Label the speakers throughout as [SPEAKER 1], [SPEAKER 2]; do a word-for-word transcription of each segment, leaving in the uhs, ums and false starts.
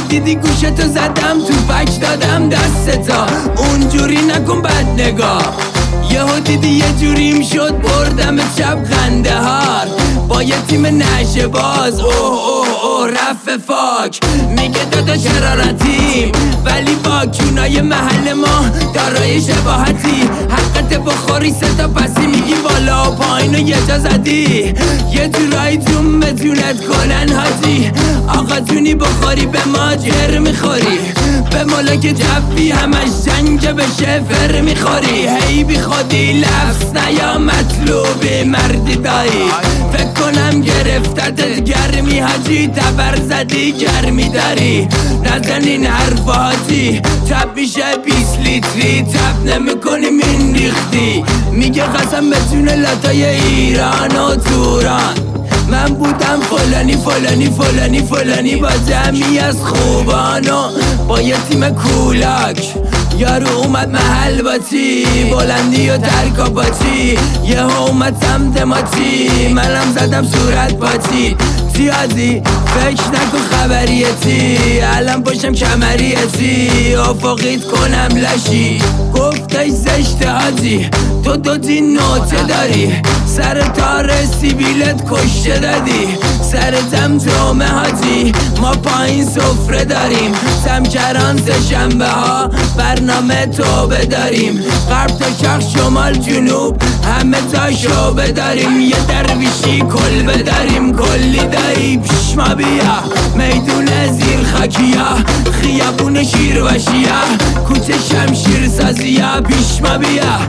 [SPEAKER 1] دیدی گوشتو زدم تو فک دادم دستتا اونجوری نکن بد نگاه یهو دیدی یه جوریم شد بردم چپ خنده هار با یه تیم نشه باز اوه اوه اوه رفت فاک میگه دادا شرارتیم ولی با کونای محل ما دارای شباهتی حقت بخوری ستا پسی میگی بالا و پایین و یه جا زدی یه جورایی جون بتونت کنن حاجی آقا جونی بخوری به ما جر میخوری به ملاک جفی همش جنگ بشه فر میخوری هی بی خودی لفظ نیا مطلوبی مردی دایی فکر کنم گرفتتت گرمی حاجی تبر زدی گرمی داری نزن این حرف حاجی تب میشه بیس لیتری تب نمی کنی من ریختی میگه قسم به جون لاتای ایران و توران من بودم فلانی فلانی فلانی فلانی با جمعی از خوبانو با یه تیم کولاک یارو اومد محل با چی بلندی و ترکا با چی یه اومد سمت ما چی منم زدم صورت با چی زیادی فکر نکن خبریه چی الان باشم کمریه چی افاقیت کنم لشی گفتش زشته حاجی تو دو دین نوته داری سر تار سیبیلت کشته دادی سر دم جمعه حاجی ما پایین سفره داریم سمکران سه شنبه ها برنامه توبه داریم غرب تا شرق شمال جنوب همه تا شعبه داریم یه درویشی کل بداریم کلی دایی پیش ما بیا میدون زیر خاکیا خیابون شیر و شیعه کوچه شمشیر سازیا پیش ما بیا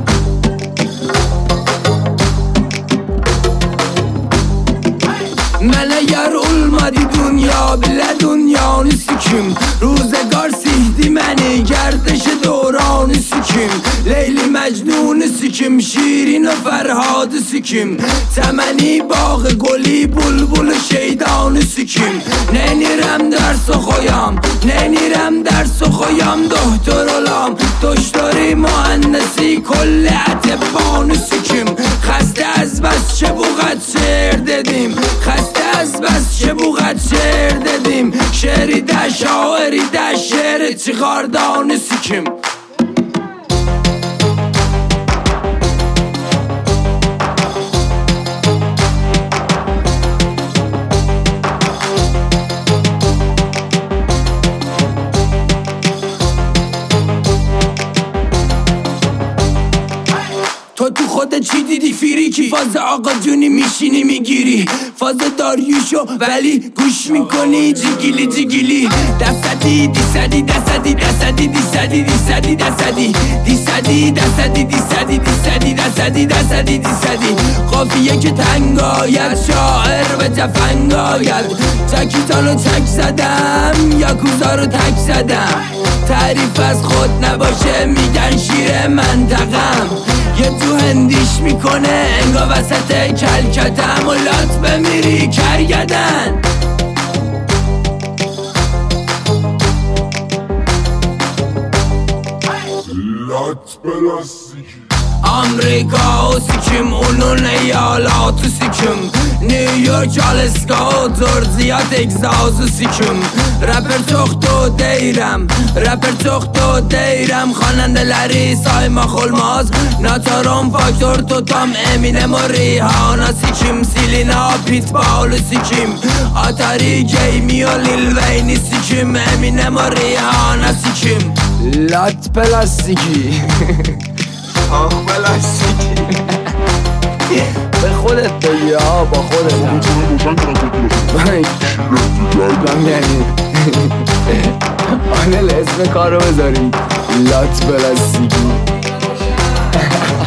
[SPEAKER 1] من اگر olmadı dünya bile dünyanı sikim روزگار سیدی منی گردش دوران سیکیم لیلی مجنون سیکیم شیرین و فرهاد سیکیم تمنی باغ گلی بلبل شیدان سیکیم نینیرم درس خویم نینیرم درس خویم دکتر olام دکتری مهندسی کل اتبان سیکیم خسته از بس چه بوقت شعر dedim خسته از بس چه بوقت شعر dedim شعری ده شاعری ده شعر چیکاردان سیکیم تو تو خودت چی دیدی فیریکی فاز آقا جونی میشینی میگیری فاز داریوشو ولی گوش میکنی جیگیلی جیگیلی دستدی دیسدی دستدی دستدی دیسدی دیسدی دستدی دیسدی دستدی دیسدی دیسدی دستدی دستدی دیسدی قافیه که تنگ آید شاعر به جفنگ آید چکیتانو چک زدم یا کوزا رو تک زدم تعریف از خود نباشه میگن شیر منطقم یه تو هندیش میکنه انگا وسط کلکتم و لات بمیری کرگدن
[SPEAKER 2] لات پلاستیکی
[SPEAKER 1] آمریکا و سیکیم اونون ایالات و سیکیم نیویورک آلسکا و ترزیات اگزاز و سیکیم رپر تخت و دیرم رپر تخت و دیرم خواننده لری سایما خلماز ناتارون فاکتور توتام امینم و ریحانا سیکیم سیلینا پیتبال و سیکیم آتاری گیمی و لیل وینی سیکیم امینم و ریحانا سیکیم
[SPEAKER 3] لات پلاستیکی
[SPEAKER 4] آخ پلاستیکی
[SPEAKER 3] به خودت بگی ها با خودت
[SPEAKER 2] همه روشن کنم
[SPEAKER 3] یعنی آنل اسم کارو بذاریم لات پلاستیکی